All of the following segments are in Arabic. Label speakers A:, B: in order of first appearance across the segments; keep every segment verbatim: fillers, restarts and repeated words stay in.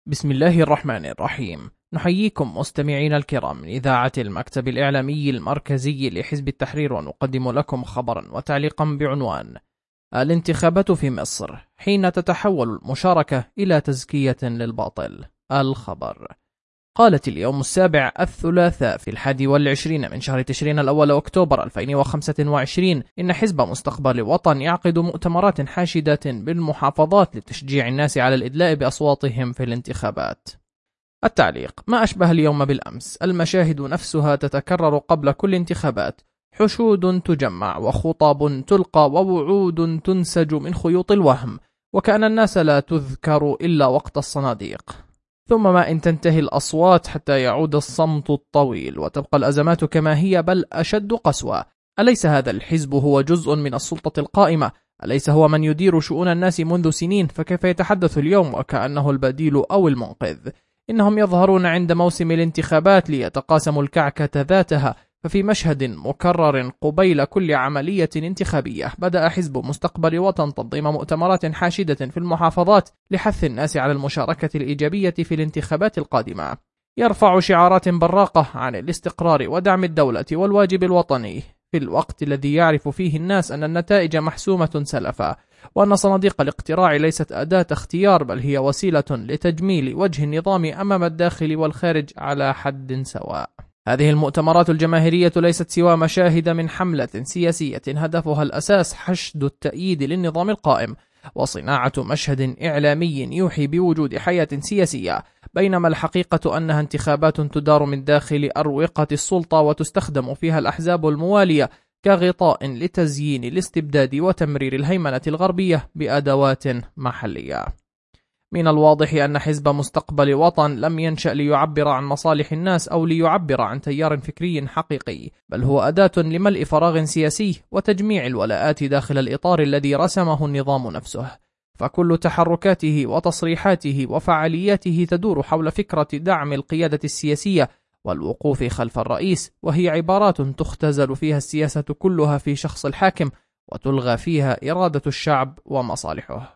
A: بسم الله الرحمن الرحيم. نحييكم مستمعين الكرام من إذاعة المكتب الإعلامي المركزي لحزب التحرير، ونقدم لكم خبرا وتعليقا بعنوان: الانتخابات في مصر حين تتحول المشاركة إلى تزكية للباطل. الخبر: قالت اليوم السابع الثلاثاء في الحادي والعشرين من شهر تشرين الأول أكتوبر ألفين وخمسة وعشرين إن حزب مستقبل وطن يعقد مؤتمرات حاشدة بالمحافظات لتشجيع الناس على الإدلاء بأصواتهم في الانتخابات. التعليق: ما أشبه اليوم بالأمس، المشاهد نفسها تتكرر قبل كل انتخابات، حشود تجمع وخطاب تلقى ووعود تنسج من خيوط الوهم، وكأن الناس لا تذكر إلا وقت الصناديق، ثم ما إن تنتهي الأصوات حتى يعود الصمت الطويل وتبقى الأزمات كما هي بل أشد قسوة. أليس هذا الحزب هو جزء من السلطة القائمة؟ أليس هو من يدير شؤون الناس منذ سنين؟ فكيف يتحدث اليوم وكأنه البديل أو المنقذ؟ إنهم يظهرون عند موسم الانتخابات ليتقاسموا الكعكة ذاتها، ففي مشهد مكرر قبيل كل عملية انتخابية بدأ حزب مستقبل وطن تنظيم مؤتمرات حاشدة في المحافظات لحث الناس على المشاركة الإيجابية في الانتخابات القادمة. يرفع شعارات براقة عن الاستقرار ودعم الدولة والواجب الوطني في الوقت الذي يعرف فيه الناس أن النتائج محسومة سلفا، وأن صناديق الاقتراع ليست أداة اختيار بل هي وسيلة لتجميل وجه النظام أمام الداخل والخارج على حد سواء. هذه المؤتمرات الجماهيرية ليست سوى مشاهد من حملة سياسية هدفها الأساس حشد التأييد للنظام القائم وصناعة مشهد إعلامي يوحي بوجود حياة سياسية، بينما الحقيقة أنها انتخابات تدار من داخل أروقة السلطة وتستخدم فيها الأحزاب الموالية كغطاء لتزيين الاستبداد وتمرير الهيمنة الغربية بأدوات محلية. من الواضح أن حزب مستقبل وطن لم ينشأ ليعبر عن مصالح الناس أو ليعبر عن تيار فكري حقيقي، بل هو أداة لملء فراغ سياسي وتجميع الولاءات داخل الإطار الذي رسمه النظام نفسه، فكل تحركاته وتصريحاته وفعالياته تدور حول فكرة دعم القيادة السياسية والوقوف خلف الرئيس، وهي عبارات تختزل فيها السياسة كلها في شخص الحاكم وتلغى فيها إرادة الشعب ومصالحه.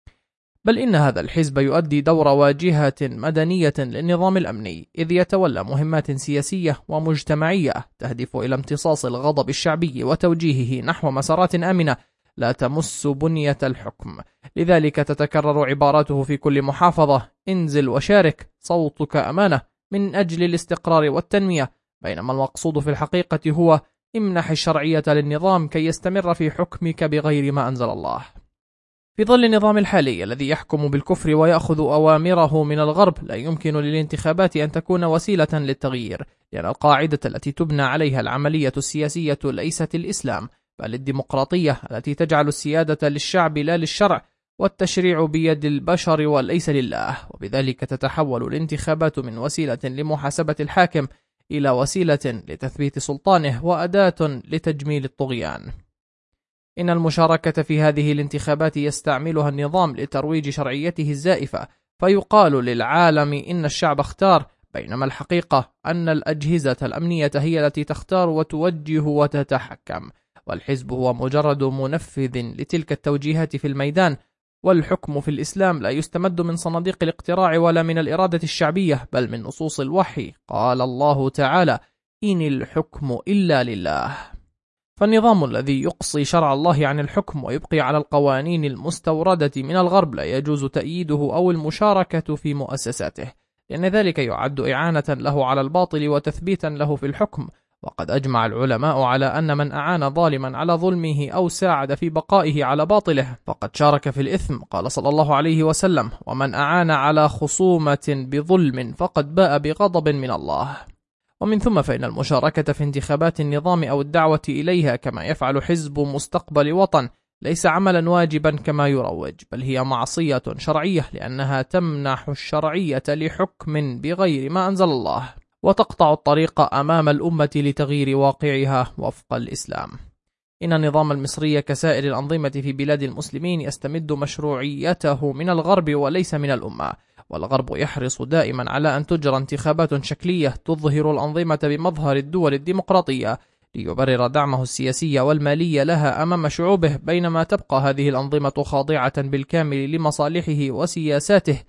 A: بل إن هذا الحزب يؤدي دور واجهة مدنية للنظام الأمني، إذ يتولى مهمات سياسية ومجتمعية تهدف إلى امتصاص الغضب الشعبي وتوجيهه نحو مسارات آمنة لا تمس بنية الحكم. لذلك تتكرر عباراته في كل محافظة: انزل وشارك، صوتك أمانة، من أجل الاستقرار والتنمية، بينما المقصود في الحقيقة هو امنح الشرعية للنظام كي يستمر في حكمك بغير ما أنزل الله. في ظل النظام الحالي الذي يحكم بالكفر ويأخذ أوامره من الغرب، لا يمكن للانتخابات أن تكون وسيلة للتغيير، لأن القاعدة التي تبنى عليها العملية السياسية ليست الإسلام بل الديمقراطية التي تجعل السيادة للشعب لا للشرع، والتشريع بيد البشر وليس لله، وبذلك تتحول الانتخابات من وسيلة لمحاسبة الحاكم إلى وسيلة لتثبيت سلطانه وأداة لتجميل الطغيان. إن المشاركة في هذه الانتخابات يستعملها النظام لترويج شرعيته الزائفة، فيقال للعالم إن الشعب اختار، بينما الحقيقة أن الأجهزة الأمنية هي التي تختار وتوجه وتتحكم، والحزب هو مجرد منفذ لتلك التوجيهات في الميدان. والحكم في الإسلام لا يستمد من صناديق الاقتراع ولا من الإرادة الشعبية بل من نصوص الوحي. قال الله تعالى: إن الحكم إلا لله. فالنظام الذي يقصي شرع الله عن الحكم ويبقي على القوانين المستوردة من الغرب لا يجوز تأييده أو المشاركة في مؤسساته، لأن ذلك يعد إعانة له على الباطل وتثبيتا له في الحكم. وقد أجمع العلماء على أن من أعان ظالما على ظلمه أو ساعد في بقائه على باطله فقد شارك في الإثم. قال صلى الله عليه وسلم: ومن أعان على خصومة بظلم فقد باء بغضب من الله. ومن ثم فإن المشاركة في انتخابات النظام أو الدعوة إليها كما يفعل حزب مستقبل وطن ليس عملا واجبا كما يروج، بل هي معصية شرعية، لأنها تمنح الشرعية لحكم بغير ما أنزل الله وتقطع الطريق أمام الأمة لتغيير واقعها وفق الإسلام. إن النظام المصري كسائر الأنظمة في بلاد المسلمين يستمد مشروعيته من الغرب وليس من الأمة، والغرب يحرص دائما على أن تجرى انتخابات شكلية تظهر الأنظمة بمظهر الدول الديمقراطية ليبرر دعمه السياسي والمالي لها أمام شعوبه، بينما تبقى هذه الأنظمة خاضعة بالكامل لمصالحه وسياساته،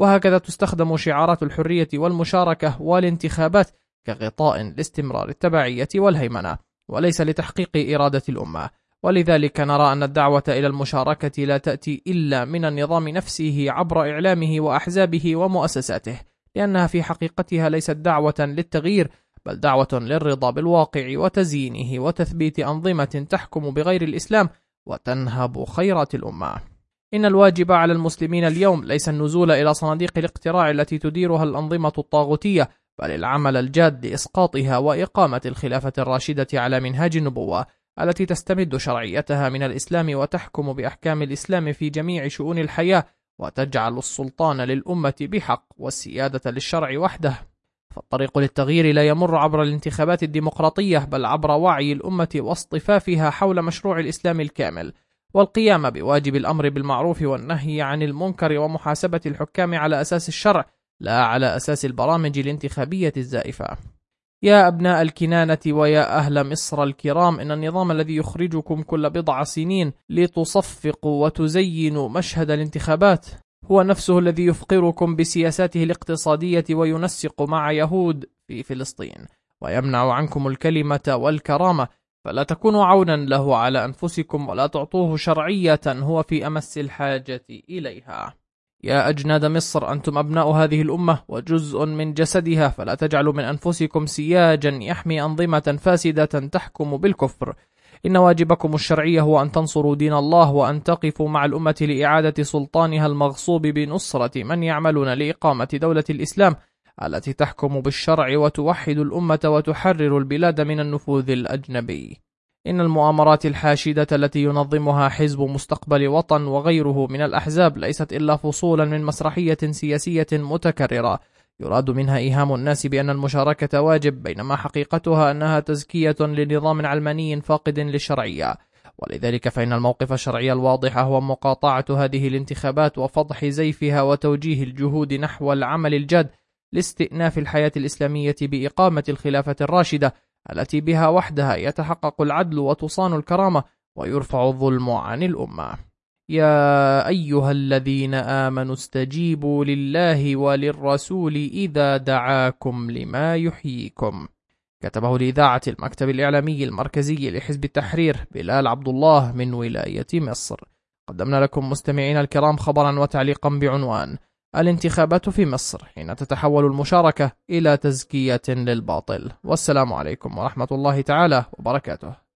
A: وهكذا تستخدم شعارات الحرية والمشاركة والانتخابات كغطاء لاستمرار التبعية والهيمنة، وليس لتحقيق إرادة الأمة. ولذلك نرى أن الدعوة إلى المشاركة لا تأتي إلا من النظام نفسه عبر إعلامه وأحزابه ومؤسساته، لأنها في حقيقتها ليست دعوة للتغيير، بل دعوة للرضا بالواقع وتزيينه وتثبيت أنظمة تحكم بغير الإسلام وتنهب خيرات الأمة. إن الواجب على المسلمين اليوم ليس النزول إلى صناديق الاقتراع التي تديرها الأنظمة الطاغوتية، بل العمل الجاد لإسقاطها وإقامة الخلافة الراشدة على منهاج النبوة التي تستمد شرعيتها من الإسلام وتحكم بأحكام الإسلام في جميع شؤون الحياة، وتجعل السلطان للأمة بحق والسيادة للشرع وحده. فالطريق للتغيير لا يمر عبر الانتخابات الديمقراطية، بل عبر وعي الأمة واصطفافها حول مشروع الإسلام الكامل، والقيام بواجب الأمر بالمعروف والنهي عن المنكر ومحاسبة الحكام على أساس الشرع لا على أساس البرامج الانتخابية الزائفة. يا أبناء الكنانة ويا أهل مصر الكرام، إن النظام الذي يخرجكم كل بضع سنين لتصفقوا وتزينوا مشهد الانتخابات هو نفسه الذي يفقركم بسياساته الاقتصادية وينسق مع يهود في فلسطين ويمنع عنكم الكلمة والكرامة، فلا تكونوا عونا له على أنفسكم ولا تعطوه شرعية هو في أمس الحاجة إليها. يا أجناد مصر، أنتم أبناء هذه الأمة وجزء من جسدها، فلا تجعلوا من أنفسكم سياجا يحمي أنظمة فاسدة تحكم بالكفر. إن واجبكم الشرعي هو أن تنصروا دين الله وأن تقفوا مع الأمة لإعادة سلطانها المغصوب بنصرة من يعملون لإقامة دولة الإسلام التي تحكم بالشرع وتوحد الأمة وتحرر البلاد من النفوذ الأجنبي. إن المؤامرات الحاشدة التي ينظمها حزب مستقبل وطن وغيره من الأحزاب ليست إلا فصولا من مسرحية سياسية متكررة يراد منها إيهام الناس بأن المشاركة واجب، بينما حقيقتها أنها تزكية لنظام علماني فاقد للشرعية. ولذلك فإن الموقف الشرعي الواضح هو مقاطعة هذه الانتخابات وفضح زيفها وتوجيه الجهود نحو العمل الجاد لاستئناف الحياة الإسلامية بإقامة الخلافة الراشدة التي بها وحدها يتحقق العدل وتصان الكرامة ويرفع الظلم عن الأمة. يا أيها الذين آمنوا استجيبوا لله وللرسول إذا دعاكم لما يحييكم. كتبه لإذاعة المكتب الإعلامي المركزي لحزب التحرير بلال عبد الله من ولاية مصر. قدمنا لكم مستمعين الكرام خبرا وتعليقا بعنوان: الانتخابات في مصر حين تتحول المشاركة إلى تزكية للباطل. والسلام عليكم ورحمة الله تعالى وبركاته.